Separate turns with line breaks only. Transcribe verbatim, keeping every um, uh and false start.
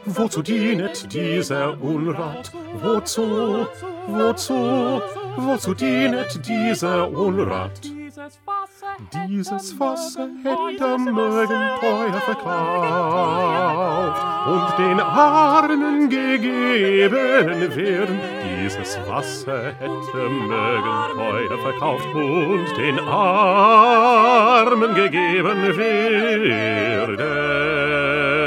wozu dienet dieser Unrat? Wozu, wozu, wozu dienet dieser Unrat? Dieses Wasser hätte mögen teuer verkauft und den Armen gegeben werden. Dieses Wasser hätte mögen teuer verkauft und den Armen gegeben werden.